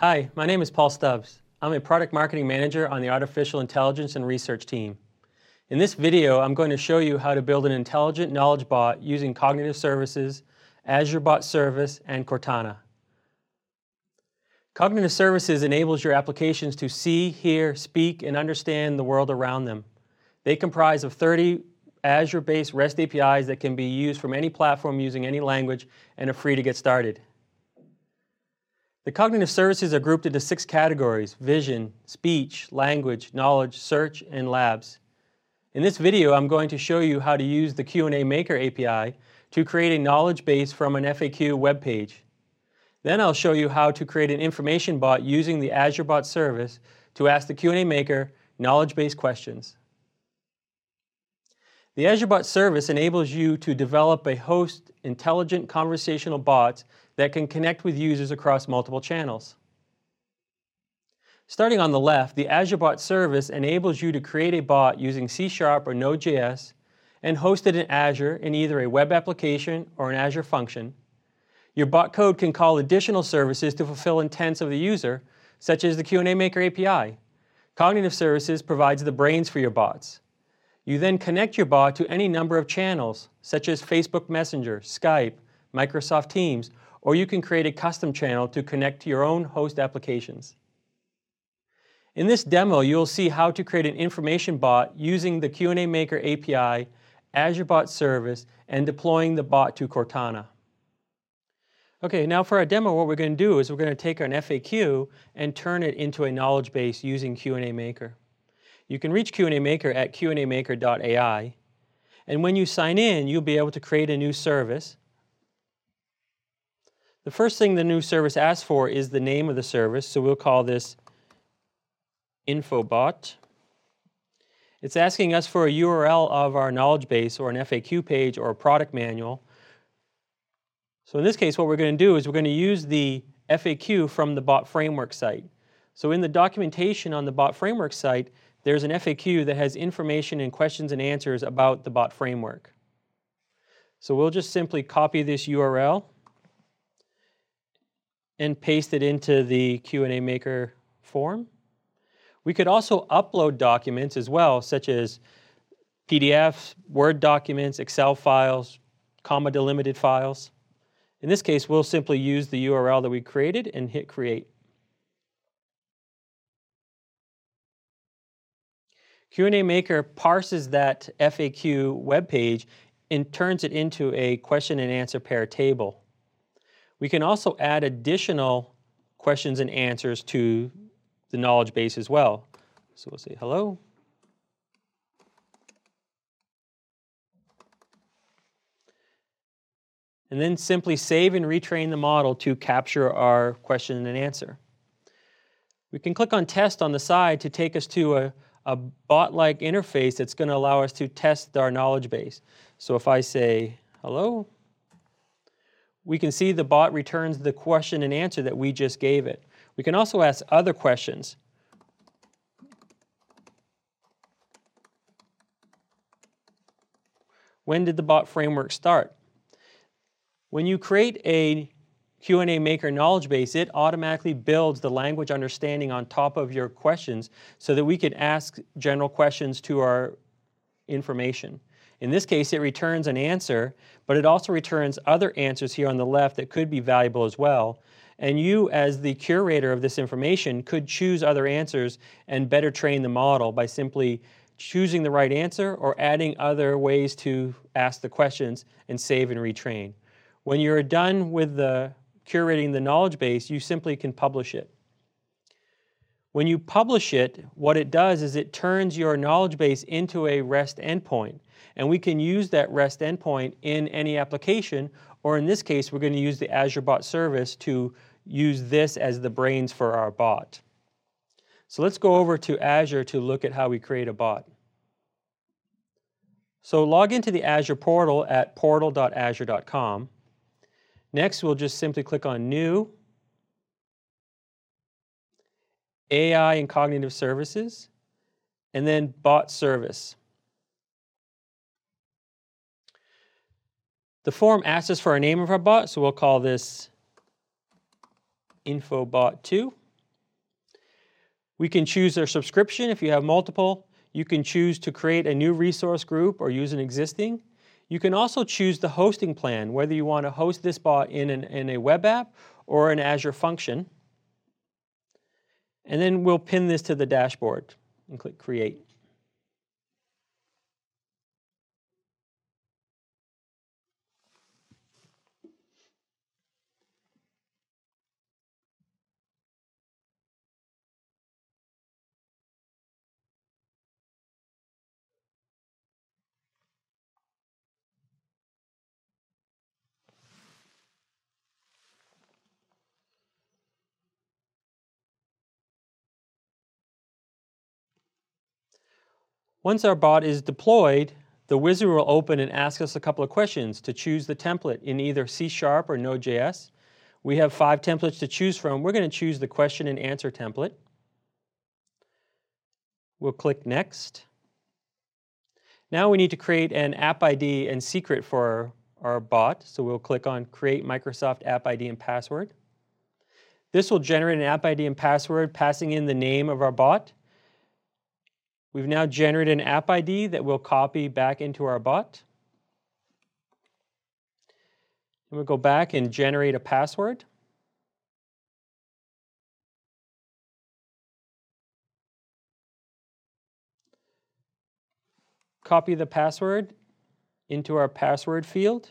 Hi, my name is Paul Stubbs. I'm a product marketing manager on the Artificial Intelligence and Research team. In this video, I'm going to show you how to build an intelligent knowledge bot using Cognitive Services, Azure Bot Service, and Cortana. Cognitive Services enables your applications to see, hear, speak, and understand the world around them. They comprise of 30 Azure-based REST APIs that can be used from any platform using any language and are free to get started. The cognitive services are grouped into 6 categories: vision, speech, language, knowledge, search, and labs. In this video, I'm going to show you how to use the Q&A Maker API to create a knowledge base from an FAQ web page. Then I'll show you how to create an information bot using the Azure Bot Service to ask the Q&A Maker knowledge-based questions. The Azure Bot Service enables you to develop a host intelligent conversational bots that can connect with users across multiple channels. Starting on the left, the Azure Bot Service enables you to create a bot using C# or Node.js and host it in Azure in either a web application or an Azure function. Your bot code can call additional services to fulfill intents of the user, such as the Q&A Maker API. Cognitive Services provides the brains for your bots. You then connect your bot to any number of channels, such as Facebook Messenger, Skype, Microsoft Teams, or you can create a custom channel to connect to your own host applications. In this demo, you'll see how to create an information bot using the Q&A Maker API, Azure Bot Service, and deploying the bot to Cortana. Okay, now for our demo, what we're going to do is we're going to take an FAQ and turn it into a knowledge base using Q&A Maker. You can reach Q&A Maker at qnamaker.ai, and when you sign in, you'll be able to create a new service. The first thing the new service asks for is the name of the service, so we'll call this InfoBot. It's asking us for a URL of our knowledge base or an FAQ page or a product manual. So in this case, what we're going to do is we're going to use the FAQ from the Bot Framework site. So in the documentation on the Bot Framework site, there's an FAQ that has information and questions and answers about the Bot Framework. So we'll just simply copy this URL and paste it into the Q&A Maker form. We could also upload documents as well, such as PDFs, Word documents, Excel files, comma-delimited files. In this case, we'll simply use the URL that we created and hit Create. Q&A Maker parses that FAQ web page and turns it into a question and answer pair table. We can also add additional questions and answers to the knowledge base as well. So we'll say hello. And then simply save and retrain the model to capture our question and answer. We can click on Test on the side to take us to a bot-like interface that's going to allow us to test our knowledge base. So if I say hello, we can see the bot returns the question and answer that we just gave it. We can also ask other questions. When did the Bot Framework start? When you create a Q&A Maker knowledge base, it automatically builds the language understanding on top of your questions so that we can ask general questions to our information. In this case, it returns an answer, but it also returns other answers here on the left that could be valuable as well. And you, as the curator of this information, could choose other answers and better train the model by simply choosing the right answer or adding other ways to ask the questions and save and retrain. When you're done with curating the knowledge base, you simply can publish it. When you publish it, what it does is it turns your knowledge base into a REST endpoint. And we can use that REST endpoint in any application, or in this case, we're going to use the Azure Bot Service to use this as the brains for our bot. So let's go over to Azure to look at how we create a bot. So log into the Azure portal at portal.azure.com. Next, we'll just simply click on New, AI and Cognitive Services, and then Bot Service. The form asks us for a name of our bot, so we'll call this InfoBot2. We can choose our subscription if you have multiple. You can choose to create a new resource group or use an existing. You can also choose the hosting plan, whether you want to host this bot in a web app or an Azure function. And then we'll pin this to the dashboard and click Create. Once our bot is deployed, the wizard will open and ask us a couple of questions to choose the template in either C# or Node.js. We have 5 templates to choose from. We're going to choose the question and answer template. We'll click Next. Now we need to create an app ID and secret for our bot. So we'll click on Create Microsoft App ID and Password. This will generate an app ID and password passing in the name of our bot. We've now generated an app ID that we'll copy back into our bot. And we'll go back and generate a password. Copy the password into our password field.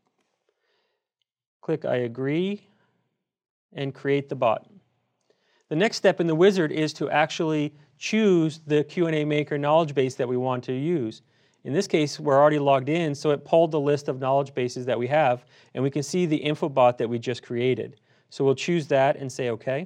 Click I agree and create the bot. The next step in the wizard is to actually choose the Q&A Maker knowledge base that we want to use. In this case, we're already logged in, so it pulled the list of knowledge bases that we have, and we can see the info bot that we just created. So we'll choose that and say OK.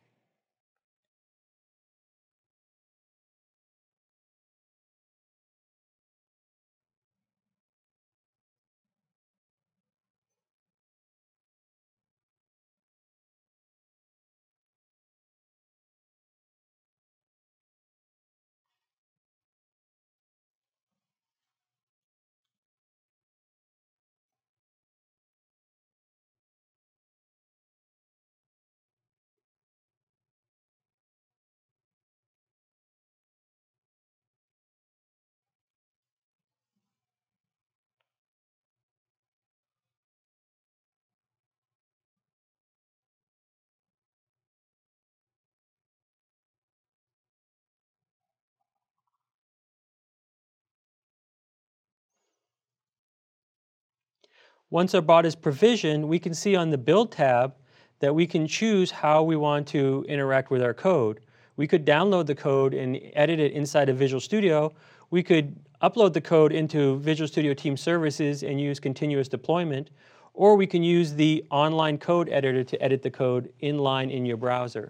Once our bot is provisioned, we can see on the Build tab that we can choose how we want to interact with our code. We could download the code and edit it inside of Visual Studio. We could upload the code into Visual Studio Team Services and use continuous deployment, or we can use the online code editor to edit the code inline in your browser.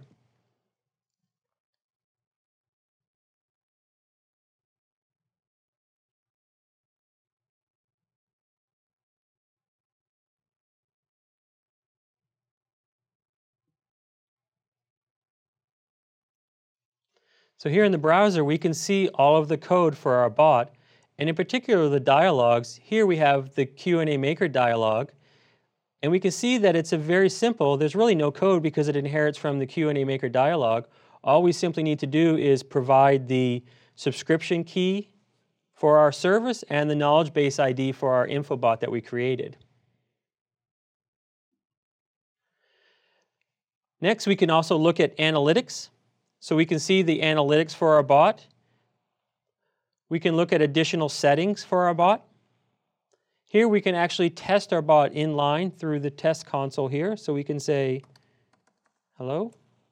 So here in the browser, we can see all of the code for our bot, and in particular the dialogues. Here we have the Q&A Maker dialog, and we can see that it's a very simple. There's really no code because it inherits from the Q&A Maker dialog. All we simply need to do is provide the subscription key for our service and the knowledge base ID for our info bot that we created. Next, we can also look at analytics. So we can see the analytics for our bot. We can look at additional settings for our bot. Here we can actually test our bot inline through the test console here. So we can say, hello.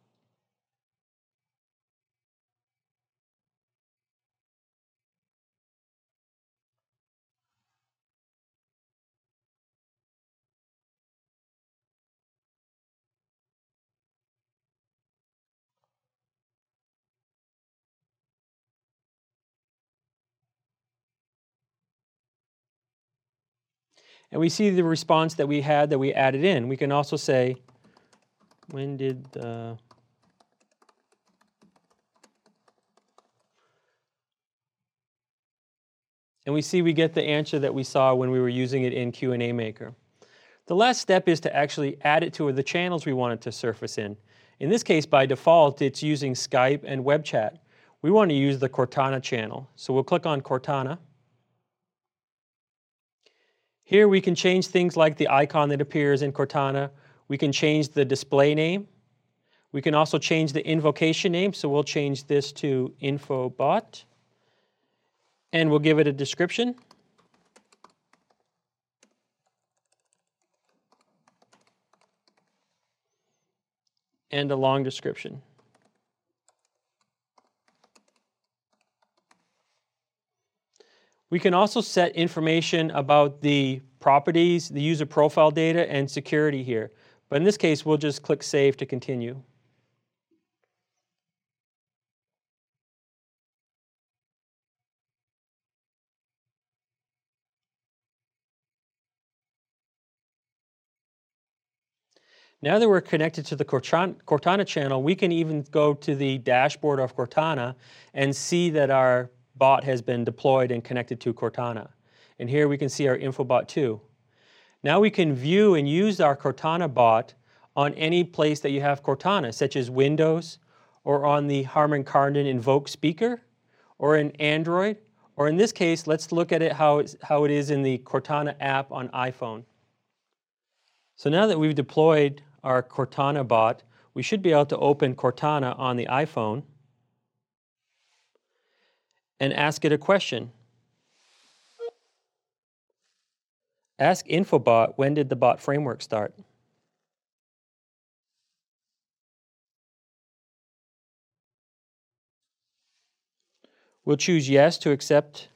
And we see the response that we had that we added in. We can also say, when did the... And we see we get the answer that we saw when we were using it in Q&A Maker. The last step is to actually add it to the channels we want it to surface in. In this case, by default, it's using Skype and web chat. We want to use the Cortana channel. So we'll click on Cortana. Here we can change things like the icon that appears in Cortana. We can change the display name. We can also change the invocation name. So we'll change this to InfoBot. And we'll give it a description. And a long description. We can also set information about the properties, the user profile data, and security here. But in this case, we'll just click Save to continue. Now that we're connected to the Cortana channel, we can even go to the dashboard of Cortana and see that our bot has been deployed and connected to Cortana. And here we can see our InfoBot 2. Now we can view and use our Cortana bot on any place that you have Cortana, such as Windows, or on the Harman Kardon Invoke speaker, or in Android, or in this case, let's look at it how it is in the Cortana app on iPhone. So now that we've deployed our Cortana bot, we should be able to open Cortana on the iPhone and ask it a question. Ask InfoBot, when did the bot framework start? We'll choose yes to accept.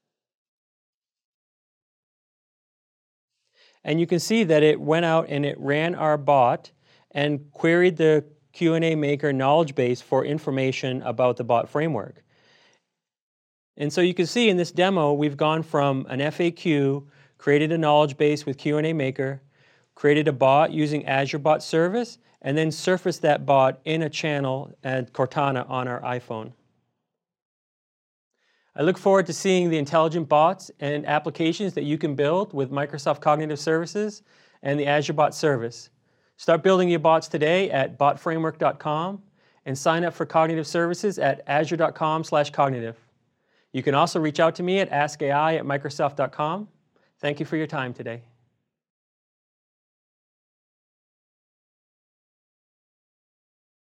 And you can see that it went out and it ran our bot and queried the Q&A Maker knowledge base for information about the bot framework. And so you can see in this demo, we've gone from an FAQ, created a knowledge base with Q&A Maker, created a bot using Azure Bot Service, and then surfaced that bot in a channel at Cortana on our iPhone. I look forward to seeing the intelligent bots and applications that you can build with Microsoft Cognitive Services and the Azure Bot Service. Start building your bots today at botframework.com and sign up for Cognitive Services at azure.com/cognitive. You can also reach out to me at askai@microsoft.com. Thank you for your time today.